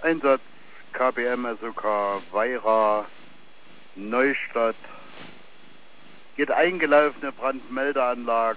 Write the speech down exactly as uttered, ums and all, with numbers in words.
Einsatz K B M S O K Weira Neustadt. Geht eingelaufene Brandmeldeanlage.